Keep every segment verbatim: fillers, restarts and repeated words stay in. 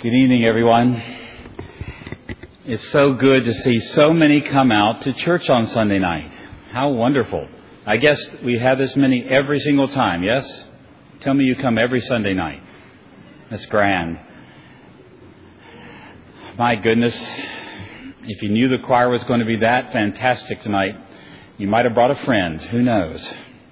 Good evening, everyone. It's so good to see so many come out to church on Sunday night. How wonderful. I guess we have this many every single time, yes? Tell me you come every Sunday night. That's grand. My goodness, if you knew the choir was going to be that fantastic tonight, you might have brought a friend. Who knows?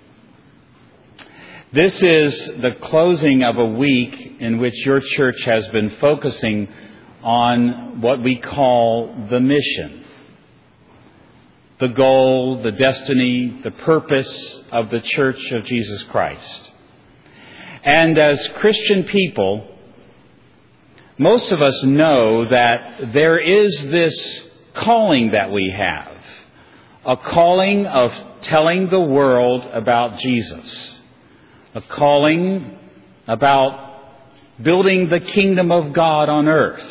This is the closing of a week in which your church has been focusing on what we call the mission, the goal, the destiny, the purpose of the Church of Jesus Christ. And as Christian people, most of us know that there is this calling that we have, a calling of telling the world about Jesus. A calling about building the kingdom of God on earth.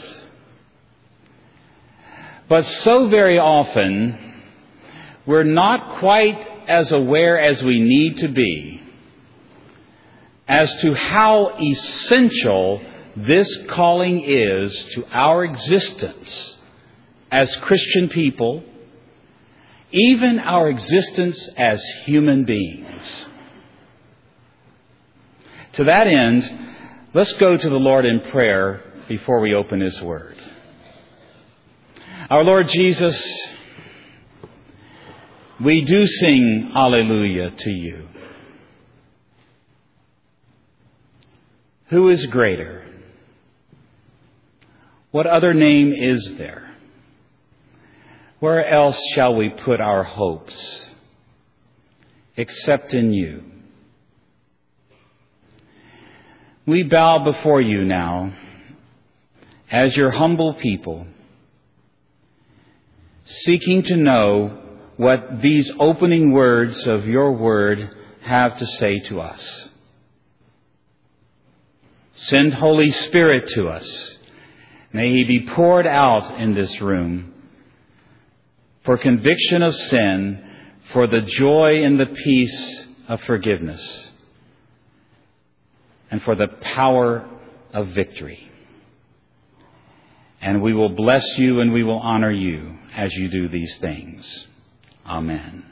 But so very often, we're not quite as aware as we need to be as to how essential this calling is to our existence as Christian people, even our existence as human beings. To that end, let's go to the Lord in prayer before we open His Word. Our Lord Jesus, we do sing Alleluia to You. Who is greater? What other name is there? Where else shall we put our hopes except in You? We bow before You now as Your humble people, seeking to know what these opening words of Your Word have to say to us. Send Holy Spirit to us. May He be poured out in this room for conviction of sin, for the joy and the peace of forgiveness, and for the power of victory. And we will bless You and we will honor You as You do these things. Amen.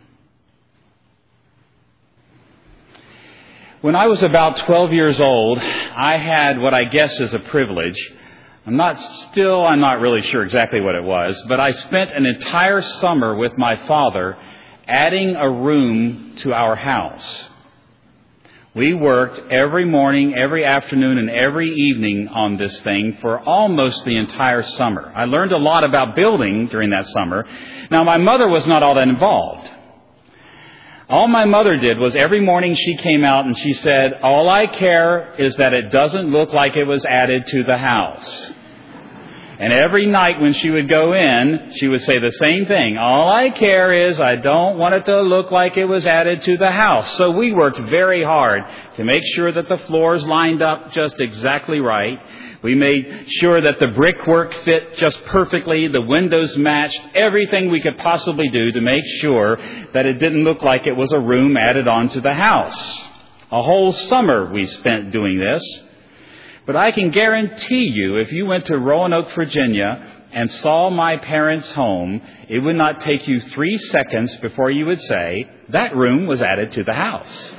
When I was about twelve years old, I had what I guess is a privilege. I'm not still, I'm not really sure exactly what it was, but I spent an entire summer with my father adding a room to our house. We worked every morning, every afternoon, and every evening on this thing for almost the entire summer. I learned a lot about building during that summer. Now, my mother was not all that involved. All my mother did was every morning she came out and she said, "All I care is that it doesn't look like it was added to the house." And every night when she would go in, she would say the same thing. "All I care is I don't want it to look like it was added to the house." So we worked very hard to make sure that the floors lined up just exactly right. We made sure that the brickwork fit just perfectly. The windows matched. Everything we could possibly do to make sure that it didn't look like it was a room added onto the house. A whole summer we spent doing this. But I can guarantee you, if you went to Roanoke, Virginia, and saw my parents' home, it would not take you three seconds before you would say, that room was added to the house.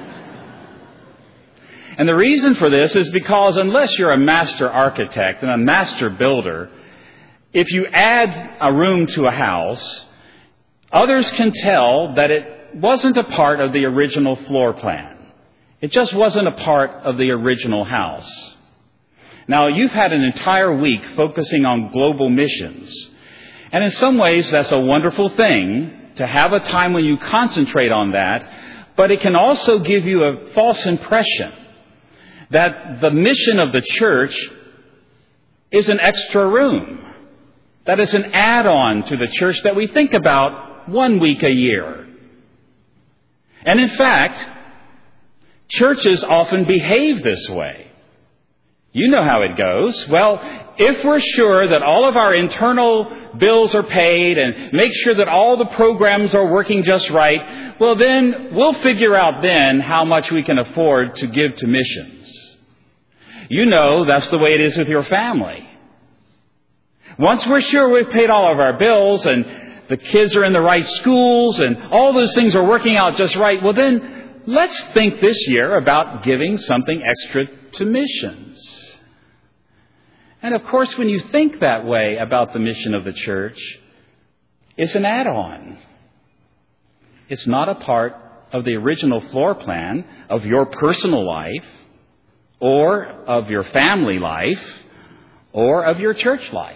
And the reason for this is because unless you're a master architect and a master builder, if you add a room to a house, others can tell that it wasn't a part of the original floor plan. It just wasn't a part of the original house. Now, you've had an entire week focusing on global missions. And in some ways, that's a wonderful thing to have a time when you concentrate on that. But it can also give you a false impression that the mission of the church is an extra room, that it's an add-on to the church that we think about one week a year. And in fact, churches often behave this way. You know how it goes. Well, if we're sure that all of our internal bills are paid and make sure that all the programs are working just right, well then we'll figure out then how much we can afford to give to missions. You know that's the way it is with your family. Once we're sure we've paid all of our bills and the kids are in the right schools and all those things are working out just right, well then, let's think this year about giving something extra to missions. And of course, when you think that way about the mission of the church, it's an add-on. It's not a part of the original floor plan of your personal life or of your family life or of your church life.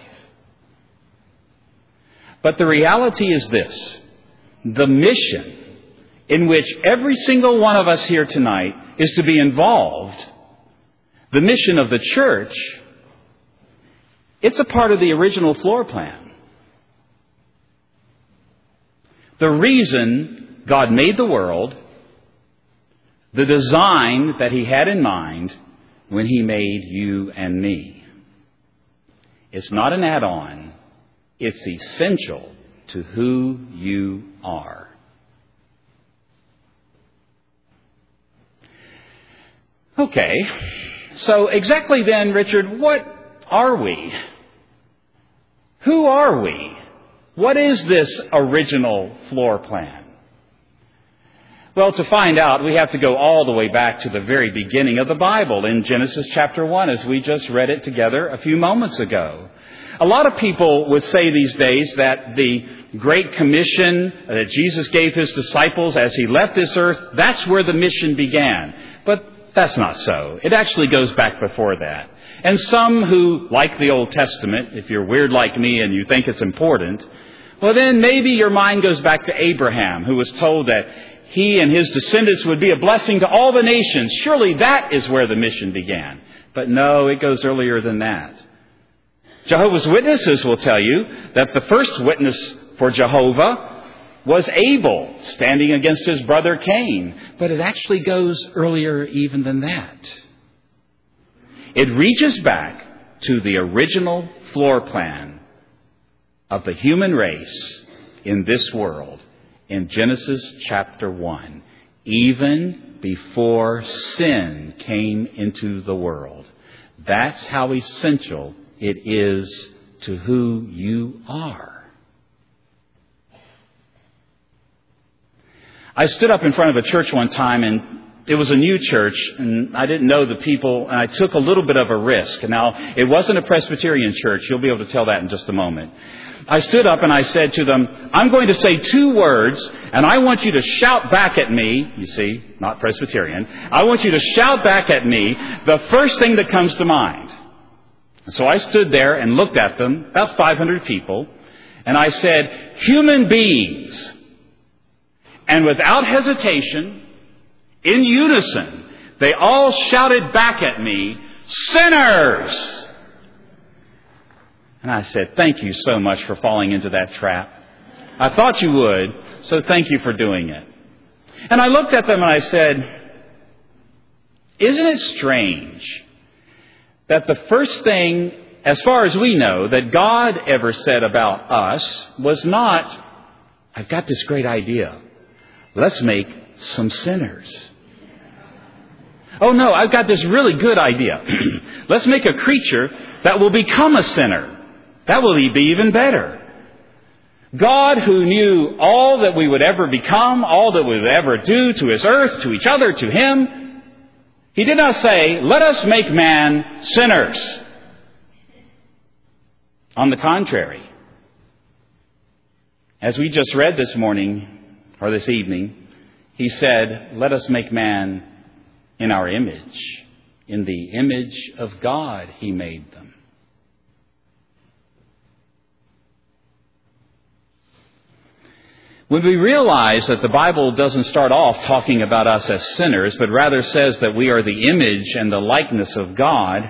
But the reality is this: the mission in which every single one of us here tonight is to be involved, the mission of the church, it's a part of the original floor plan. The reason God made the world, the design that He had in mind when He made you and me. It's not an add-on. It's essential to who you are. Okay, so exactly then, Richard, what are we? Who are we? What is this original floor plan? Well, to find out, we have to go all the way back to the very beginning of the Bible in Genesis chapter one, as we just read it together a few moments ago. A lot of people would say these days that the Great Commission that Jesus gave His disciples as He left this earth, that's where the mission began. But that's not so. It actually goes back before that. And some who like the Old Testament, if you're weird like me and you think it's important, well then maybe your mind goes back to Abraham, who was told that he and his descendants would be a blessing to all the nations. Surely that is where the mission began. But no, it goes earlier than that. Jehovah's Witnesses will tell you that the first witness for Jehovah was Abel, standing against his brother Cain. But it actually goes earlier even than that. It reaches back to the original floor plan of the human race in this world in Genesis chapter one, even before sin came into the world. That's how essential it is to who you are. I stood up in front of a church one time, and it was a new church, and I didn't know the people, and I took a little bit of a risk. Now, it wasn't a Presbyterian church. You'll be able to tell that in just a moment. I stood up and I said to them, I'm going to say two words, and I want you to shout back at me. You see, not Presbyterian. I want you to shout back at me the first thing that comes to mind. So I stood there and looked at them, about five hundred people, and I said, human beings. And without hesitation, in unison, they all shouted back at me, sinners! And I said, thank you so much for falling into that trap. I thought you would, so thank you for doing it. And I looked at them and I said, isn't it strange that the first thing, as far as we know, that God ever said about us was not, I've got this great idea. Let's make some sinners. Oh no, I've got this really good idea. Let's make a creature that will become a sinner. That will be even better. God, who knew all that we would ever become, all that we would ever do to His earth, to each other, to Him, He did not say, let us make man sinners. On the contrary, as we just read this morning, or this evening, He said, let us make man in our image. In the image of God He made them. When we realize that the Bible doesn't start off talking about us as sinners, but rather says that we are the image and the likeness of God,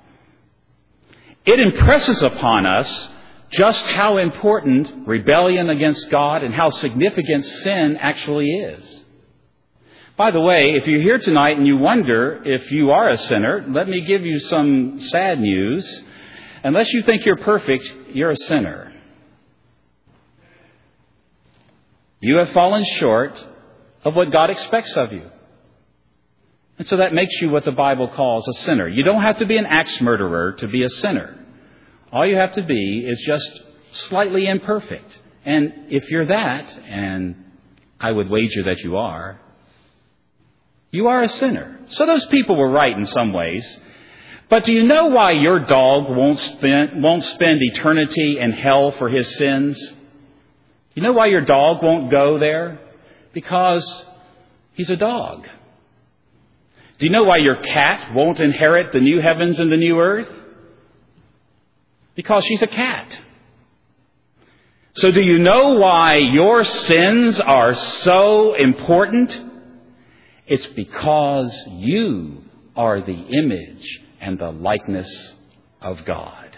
it impresses upon us just how important rebellion against God and how significant sin actually is. By the way, if you're here tonight and you wonder if you are a sinner, let me give you some sad news. Unless you think you're perfect, you're a sinner. You have fallen short of what God expects of you. And so that makes you what the Bible calls a sinner. You don't have to be an axe murderer to be a sinner. All you have to be is just slightly imperfect. And if you're that, and I would wager that you are, you are a sinner. So those people were right in some ways. But do you know why your dog won't spend, won't spend eternity in hell for his sins? You know why your dog won't go there? Because he's a dog. Do you know why your cat won't inherit the new heavens and the new earth? Because she's a cat. So do you know why your sins are so important? It's because you are the image and the likeness of God.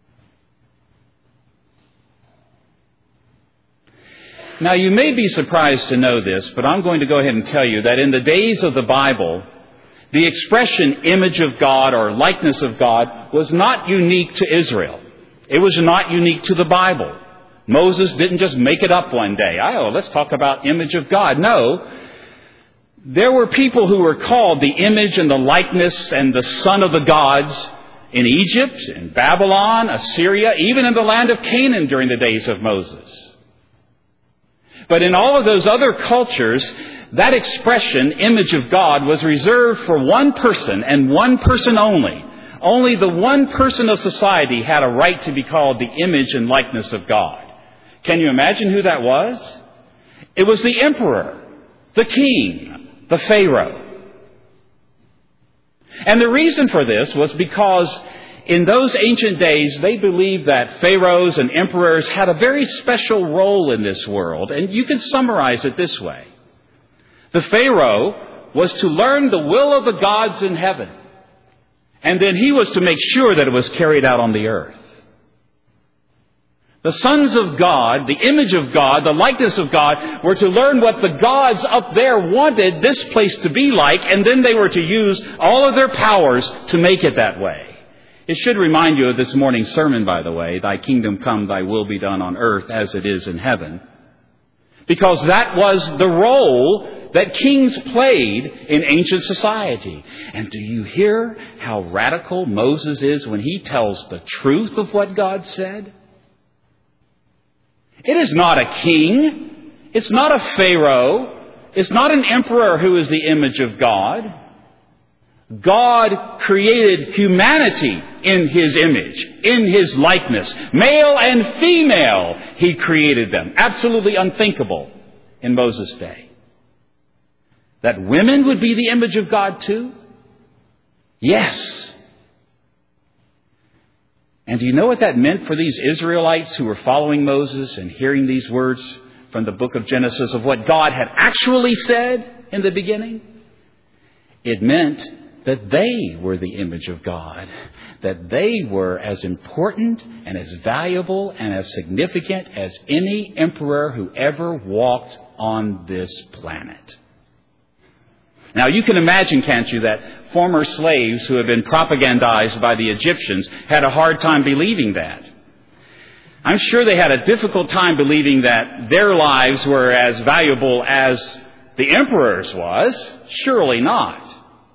Now, you may be surprised to know this, but I'm going to go ahead and tell you that in the days of the Bible, the expression image of God or likeness of God was not unique to Israel. It was not unique to the Bible. Moses didn't just make it up one day. Oh, let's talk about image of God. No. There were people who were called the image and the likeness and the son of the gods in Egypt, in Babylon, Assyria, even in the land of Canaan during the days of Moses. But in all of those other cultures, that expression, image of God, was reserved for one person and one person only. Only the one person of society had a right to be called the image and likeness of God. Can you imagine who that was? It was the emperor, the king, the Pharaoh. And the reason for this was because in those ancient days, they believed that pharaohs and emperors had a very special role in this world. And you can summarize it this way. The Pharaoh was to learn the will of the gods in heaven. And then he was to make sure that it was carried out on the earth. The sons of God, the image of God, the likeness of God, were to learn what the gods up there wanted this place to be like, and then they were to use all of their powers to make it that way. It should remind you of this morning's sermon, by the way, Thy kingdom come, Thy will be done on earth as it is in heaven. Because that was the role that kings played in ancient society. And do you hear how radical Moses is when he tells the truth of what God said? It is not a king. It's not a pharaoh. It's not an emperor who is the image of God. God created humanity in His image, in His likeness. Male and female, He created them. Absolutely unthinkable in Moses' day. That women would be the image of God too? Yes. And do you know what that meant for these Israelites who were following Moses and hearing these words from the book of Genesis of what God had actually said in the beginning? It meant that they were the image of God, that they were as important and as valuable and as significant as any emperor who ever walked on this planet. Now, you can imagine, can't you, that former slaves who had been propagandized by the Egyptians had a hard time believing that. I'm sure they had a difficult time believing that their lives were as valuable as the emperor's was. Surely not.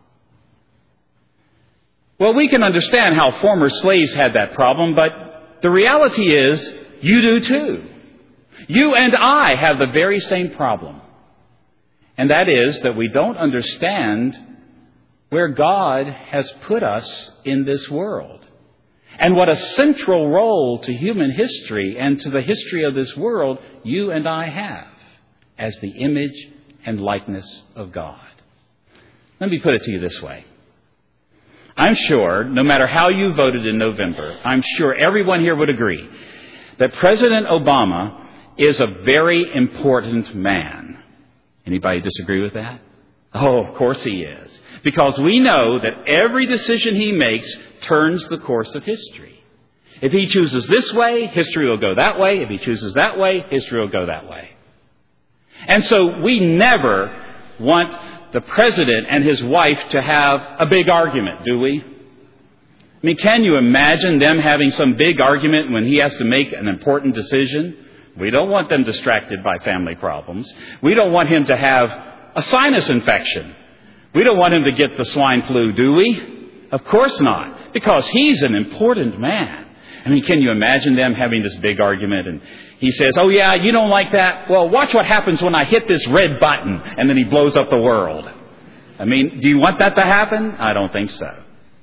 Well, we can understand how former slaves had that problem, but the reality is you do too. You and I have the very same problem. And that is that we don't understand where God has put us in this world. And what a central role to human history and to the history of this world you and I have as the image and likeness of God. Let me put it to you this way. I'm sure, no matter how you voted in November, I'm sure everyone here would agree that President Obama is a very important man. Anybody disagree with that? Oh, of course he is. Because we know that every decision he makes turns the course of history. If he chooses this way, history will go that way. If he chooses that way, history will go that way. And so we never want the president and his wife to have a big argument, do we? I mean, can you imagine them having some big argument when he has to make an important decision? We don't want them distracted by family problems. We don't want him to have a sinus infection We don't want him to get the swine flu, do we? Of course not, because he's an important man. I mean, can you imagine them having this big argument? And he says, oh yeah, you don't like that? Well, watch what happens when I hit this red button. And then he blows up the world. I mean, do you want that to happen? I don't think so.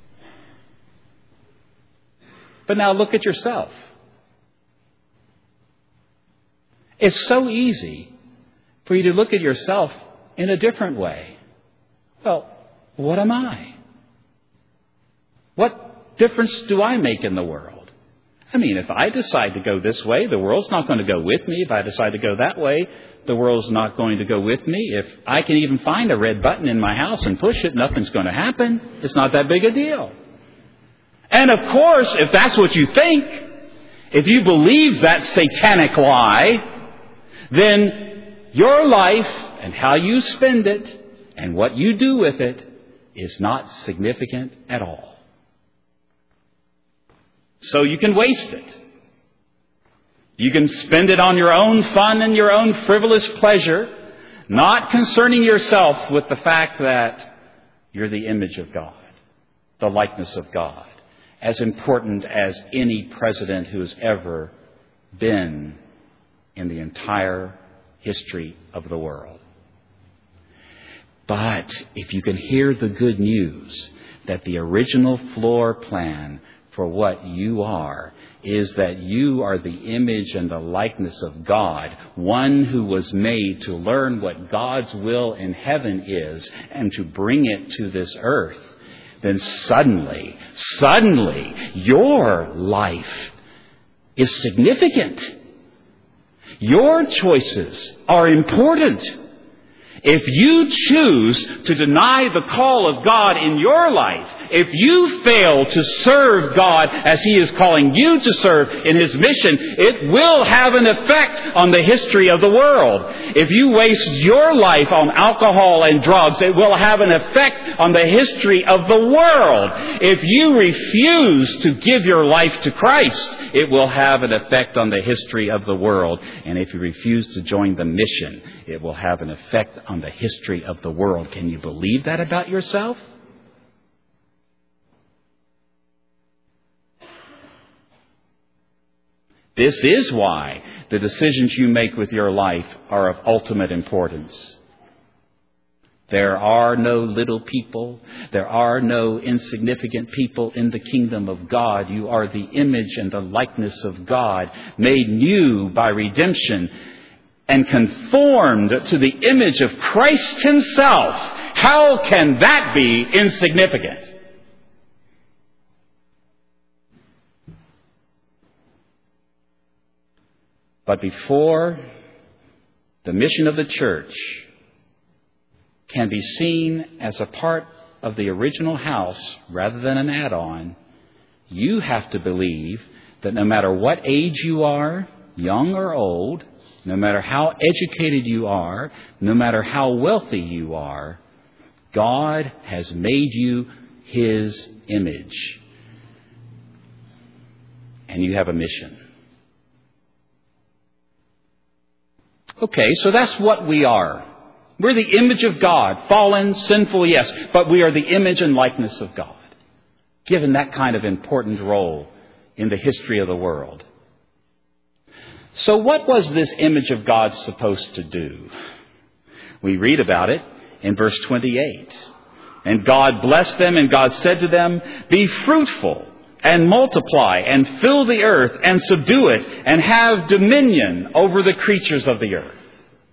But now look at yourself. It's so easy for you to look at yourself in a different way. Well, what am I? What difference do I make in the world? I mean, if I decide to go this way, the world's not going to go with me. If I decide to go that way, the world's not going to go with me. If I can even find a red button in my house and push it, nothing's going to happen. It's not that big a deal. And of course, if that's what you think, if you believe that satanic lie, then your life and how you spend it and what you do with it is not significant at all. So you can waste it. You can spend it on your own fun and your own frivolous pleasure, not concerning yourself with the fact that you're the image of God, the likeness of God, as important as any president who has ever been in the entire history of the world. But if you can hear the good news that the original floor plan for what you are is that you are the image and the likeness of God, one who was made to learn what God's will in heaven is and to bring it to this earth, then suddenly, suddenly, your life is significant. Your choices are important. If you choose to deny the call of God in your life, if you fail to serve God as He is calling you to serve in His mission, it will have an effect on the history of the world. If you waste your life on alcohol and drugs, it will have an effect on the history of the world. If you refuse to give your life to Christ, it will have an effect on the history of the world. And if you refuse to join the mission, it will have an effect on the history of the world. Can you believe that about yourself? This is why the decisions you make with your life are of ultimate importance. There are no little people. There are no insignificant people in the kingdom of God. You are the image and the likeness of God, made new by redemption and conformed to the image of Christ Himself. How can that be insignificant? But before the mission of the church can be seen as a part of the original house rather than an add-on, you have to believe that no matter what age you are, young or old, no matter how educated you are, no matter how wealthy you are, God has made you His image. And you have a mission. Okay, so that's what we are. We're the image of God. Fallen, sinful, yes, but we are the image and likeness of God, given that kind of important role in the history of the world. So what was this image of God supposed to do? We read about it in verse twenty-eight. And God blessed them, and God said to them, "Be fruitful and multiply and fill the earth and subdue it and have dominion over the creatures of the earth."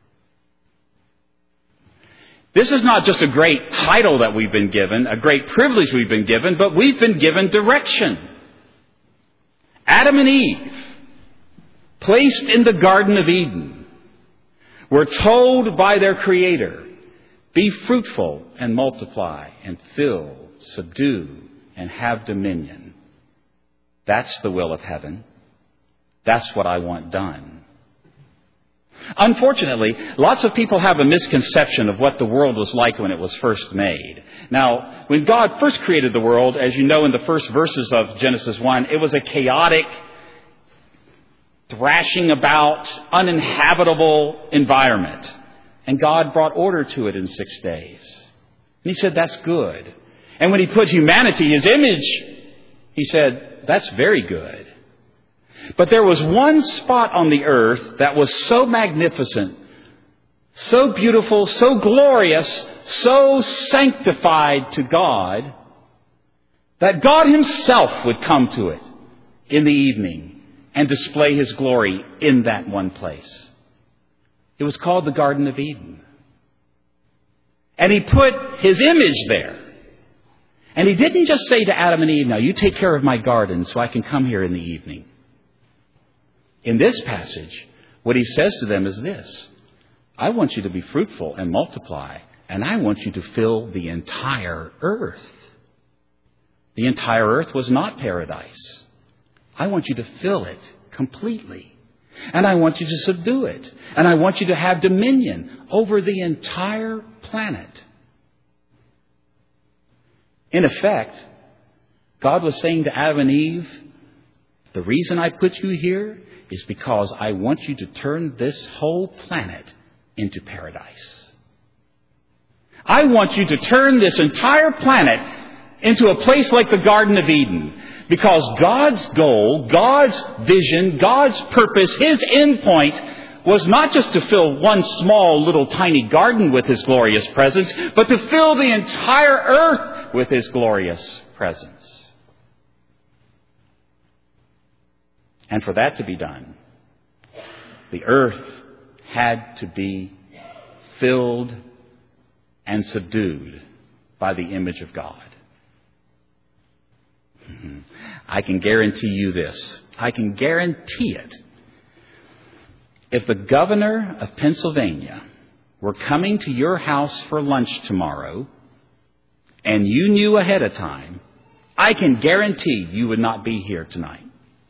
This is not just a great title that we've been given, a great privilege we've been given, but we've been given direction. Adam and Eve, placed in the Garden of Eden, were told by their Creator, "Be fruitful and multiply and fill, subdue, and have dominion." That's the will of heaven. That's what I want done. Unfortunately, lots of people have a misconception of what the world was like when it was first made. Now, when God first created the world, as you know in the first verses of Genesis one, it was a chaotic, thrashing about, uninhabitable environment. And God brought order to it in six days. he said, that's good. And when he put humanity, his image, he said, that's very good. But there was one spot on the earth that was so magnificent, so beautiful, so glorious, so sanctified to God, that God himself would come to it in the evening and display his glory in that one place. It was called the Garden of Eden. And he put his image there. And he didn't just say to Adam and Eve, now you take care of my garden so I can come here in the evening. In this passage, what he says to them is this: I want you to be fruitful and multiply, and I want you to fill the entire earth. The entire earth was not paradise. I want you to fill it completely. And I want you to subdue it. And I want you to have dominion over the entire planet. In effect, God was saying to Adam and Eve, the reason I put you here is because I want you to turn this whole planet into paradise. I want you to turn this entire planet into a place like the Garden of Eden. Because God's goal, God's vision, God's purpose, his end point was not just to fill one small little tiny garden with his glorious presence, but to fill the entire earth with his glorious presence. And for that to be done, the earth had to be filled and subdued by the image of God. I can guarantee you this. I can guarantee it. If the governor of Pennsylvania were coming to your house for lunch tomorrow, and you knew ahead of time, I can guarantee you would not be here tonight.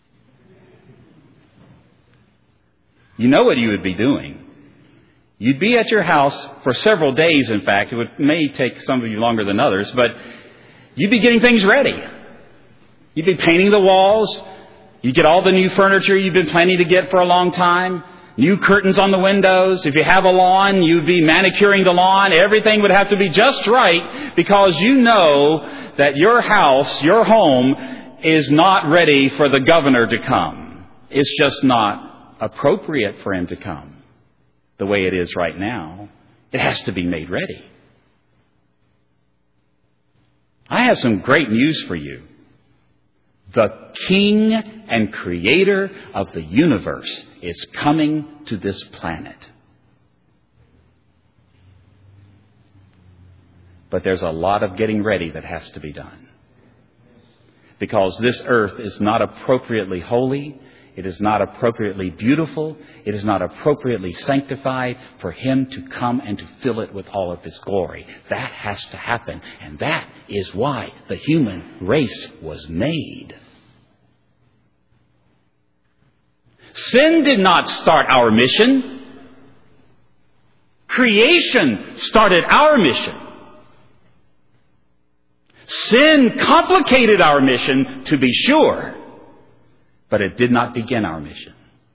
You know what you would be doing. You'd be at your house for several days, in fact. It would, may take some of you longer than others, but you'd be getting things ready. You'd be painting the walls. You'd get all the new furniture you've been planning to get for a long time. New curtains on the windows. If you have a lawn, you'd be manicuring the lawn. Everything would have to be just right because you know that your house, your home, is not ready for the governor to come. It's just not appropriate for him to come the way it is right now. It has to be made ready. I have some great news for you. The King and Creator of the universe is coming to this planet. But there's a lot of getting ready that has to be done. Because this earth is not appropriately holy. It is not appropriately beautiful. It is not appropriately sanctified for him to come and to fill it with all of his glory. That has to happen. And that is why the human race was made. Sin did not start our mission. Creation started our mission. Sin complicated our mission, to be sure, but it did not begin our mission.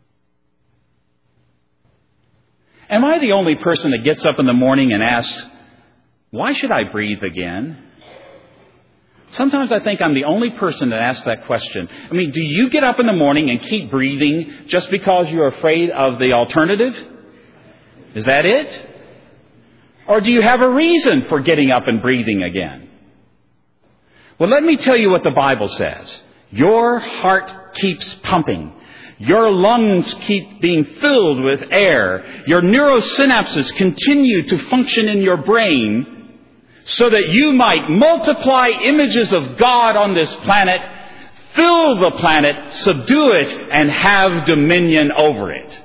Am I the only person that gets up in the morning and asks, why should I breathe again? Sometimes I think I'm the only person that asks that question. I mean, do you get up in the morning and keep breathing just because you're afraid of the alternative? Is that it? Or do you have a reason for getting up and breathing again? Well, let me tell you what the Bible says. Your heart keeps pumping. Your lungs keep being filled with air. Your neurosynapses continue to function in your brain so that you might multiply images of God on this planet, fill the planet, subdue it, and have dominion over it.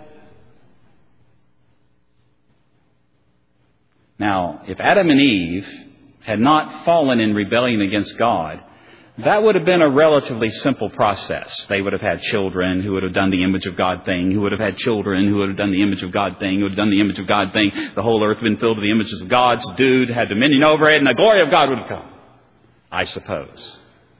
Now, if Adam and Eve had not fallen in rebellion against God, that would have been a relatively simple process. They would have had children who would have done the image of God thing, who would have had children who would have done the image of God thing, who would have done the image of God thing. The whole earth had been filled with the images of God, subdued, had dominion over it, and the glory of God would have come, I suppose.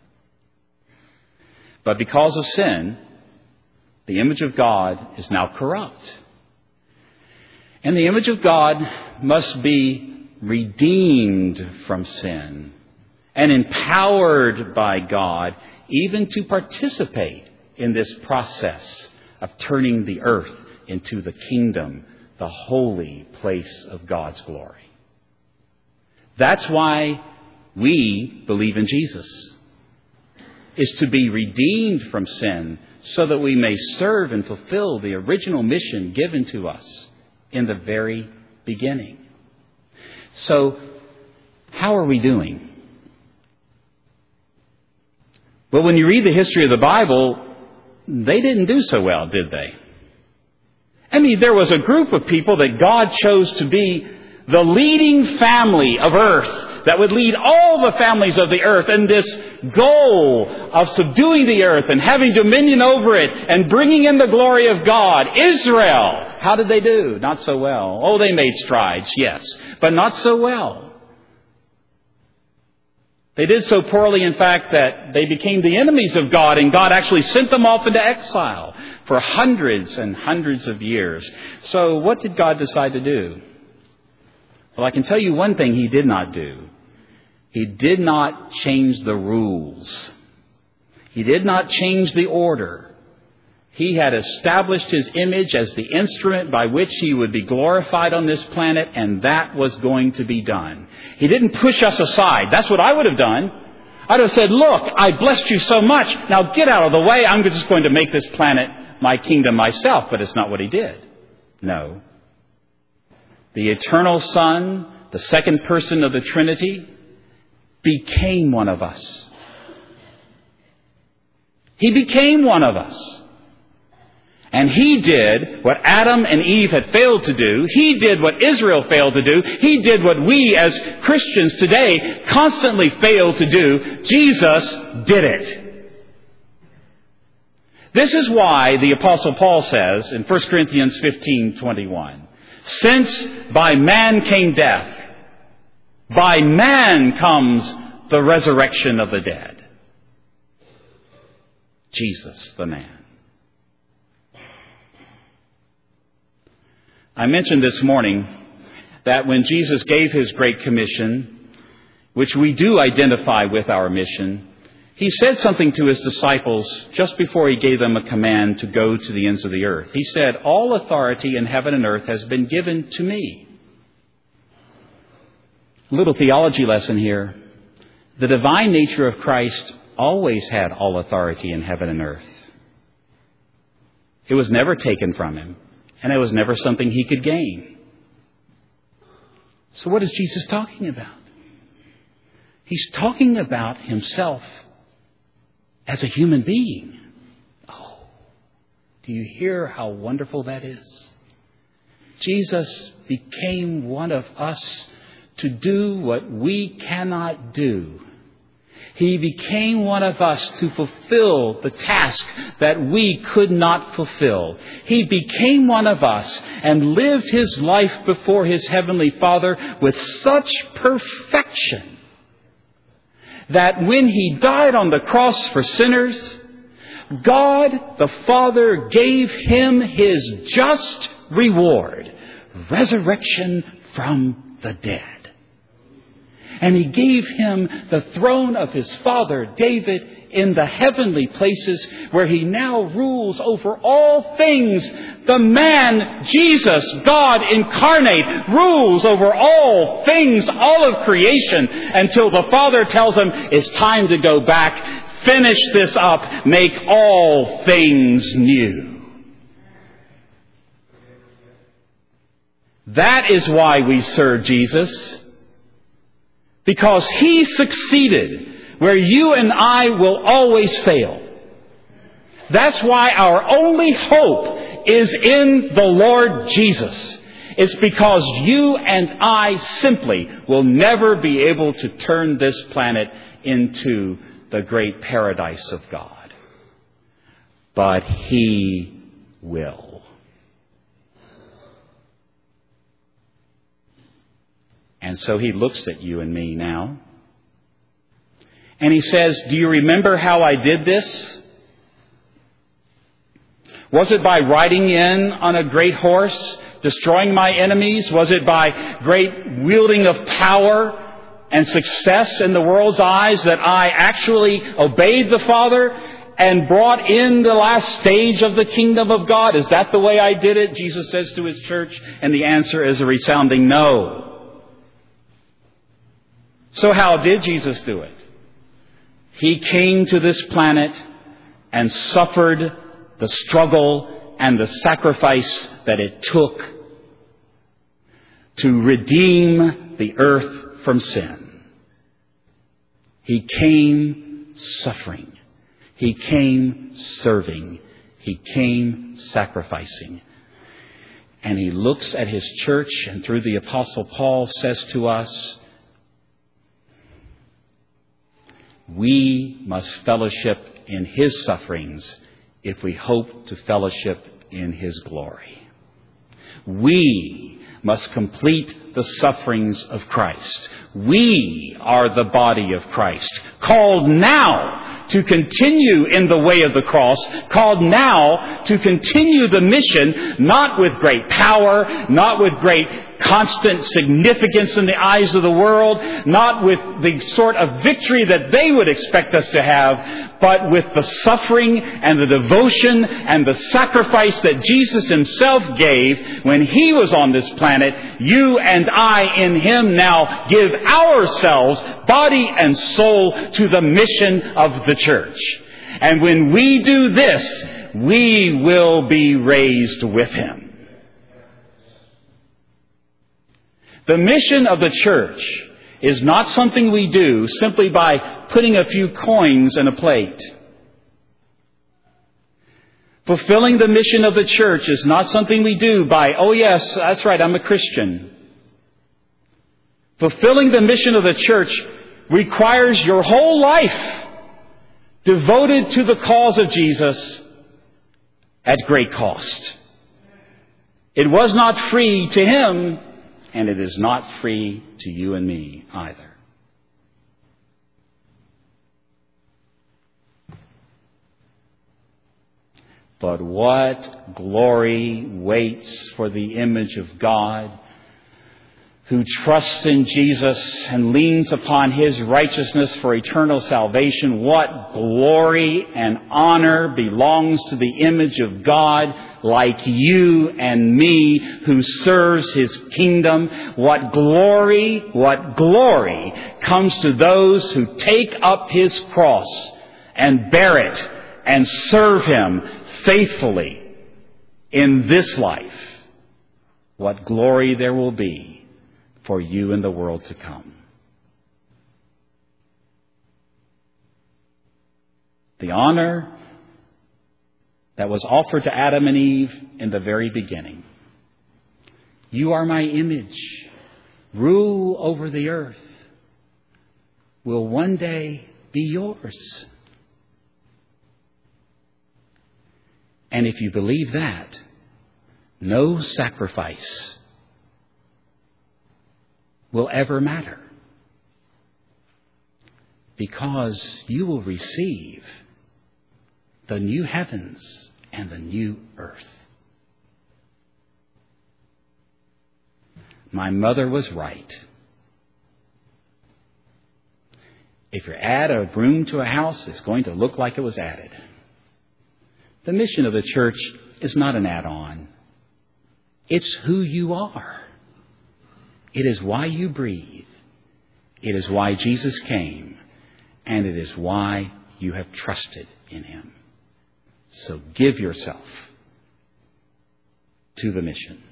But because of sin, the image of God is now corrupt. And the image of God must be redeemed from sin and empowered by God even to participate in this process of turning the earth into the kingdom, the holy place of God's glory. That's why we believe in Jesus, is to be redeemed from sin so that we may serve and fulfill the original mission given to us in the very beginning. So, how are we doing? Well, when you read the history of the Bible, they didn't do so well, did they? I mean, there was a group of people that God chose to be the leading family of earth, that would lead all the families of the earth in this goal of subduing the earth and having dominion over it and bringing in the glory of God. Israel, how did they do? Not so well. Oh, they made strides, yes, but not so well. They did so poorly, in fact, that they became the enemies of God, and God actually sent them off into exile for hundreds and hundreds of years. So what did God decide to do? Well, I can tell you one thing He did not do. He did not change the rules. He did not change the order. He had established His image as the instrument by which He would be glorified on this planet, and that was going to be done. He didn't push us aside. That's what I would have done. I'd have said, look, I blessed you so much. Now get out of the way. I'm just going to make this planet my kingdom myself. But it's not what He did. No. The eternal Son, the second person of the Trinity, became one of us. He became one of us. And He did what Adam and Eve had failed to do. He did what Israel failed to do. He did what we as Christians today constantly fail to do. Jesus did it. This is why the Apostle Paul says in First Corinthians fifteen twenty-one, since by man came death, by man comes the resurrection of the dead. Jesus, the man. I mentioned this morning that when Jesus gave His Great Commission, which we do identify with our mission, He said something to His disciples just before He gave them a command to go to the ends of the earth. He said, all authority in heaven and earth has been given to me. A little theology lesson here. The divine nature of Christ always had all authority in heaven and earth. It was never taken from Him, and it was never something He could gain. So what is Jesus talking about? He's talking about Himself as a human being. Oh, do you hear how wonderful that is? Jesus became one of us to do what we cannot do. He became one of us to fulfill the task that we could not fulfill. He became one of us and lived His life before His Heavenly Father with such perfection that when He died on the cross for sinners, God the Father gave Him His just reward, resurrection from the dead. And He gave Him the throne of His father David in the heavenly places, where He now rules over all things. The man, Jesus, God incarnate, rules over all things, all of creation, until the Father tells Him it's time to go back, finish this up, make all things new. That is why we serve Jesus. Because He succeeded where you and I will always fail. That's why our only hope is in the Lord Jesus. It's because you and I simply will never be able to turn this planet into the great paradise of God. But He will. And so He looks at you and me now. And He says, do you remember how I did this? Was it by riding in on a great horse destroying my enemies? Was it by great wielding of power and success in the world's eyes that I actually obeyed the Father and brought in the last stage of the kingdom of God? Is that the way I did it? Jesus says to His church, and the answer is a resounding no. So how did Jesus do it? He came to this planet and suffered the struggle and the sacrifice that it took to redeem the earth from sin. He came suffering. He came serving. He came sacrificing. And He looks at His church and through the Apostle Paul says to us, we must fellowship in His sufferings if we hope to fellowship in His glory. We must complete the sufferings of Christ. We are the body of Christ, called now to continue in the way of the cross, called now to continue the mission, not with great power, not with great constant significance in the eyes of the world, not with the sort of victory that they would expect us to have, but with the suffering and the devotion and the sacrifice that Jesus Himself gave when He was on this planet. You and I in Him now give ourselves, body and soul, to the mission of the church. And when we do this, we will be raised with Him. The mission of the church is not something we do simply by putting a few coins in a plate. Fulfilling the mission of the church is not something we do by, oh yes, that's right, I'm a Christian. Fulfilling the mission of the church requires your whole life devoted to the cause of Jesus at great cost. It was not free to Him, and it is not free to you and me either. But what glory waits for the image of God who trusts in Jesus and leans upon His righteousness for eternal salvation. What glory and honor belongs to the image of God like you and me who serves His kingdom. What glory, what glory comes to those who take up His cross and bear it and serve Him faithfully in this life. What glory there will be for you in the world to come. The honor that was offered to Adam and Eve in the very beginning. You are my image. Rule over the earth. Will one day be yours. And if you believe that, no sacrifice will ever matter, because you will receive the new heavens and the new earth. My mother was right. If you add a room to a house, it's going to look like it was added. The mission of the church is not an add-on. It's who you are. It is why you breathe. It is why Jesus came. And it is why you have trusted in Him. So give yourself to the mission.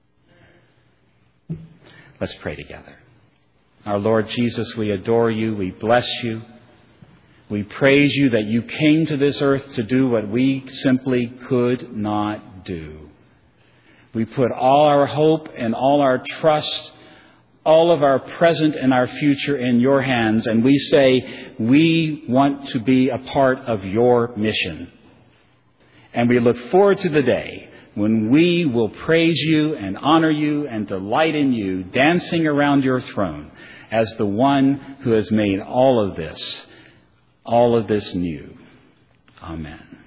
Let's pray together. Our Lord Jesus, we adore You. We bless You. We praise You that You came to this earth to do what we simply could not do. We put all our hope and all our trust, all of our present and our future in Your hands. And we say, we want to be a part of Your mission. And we look forward to the day when we will praise You and honor You and delight in You, dancing around Your throne as the one who has made all of this, all of this new. Amen.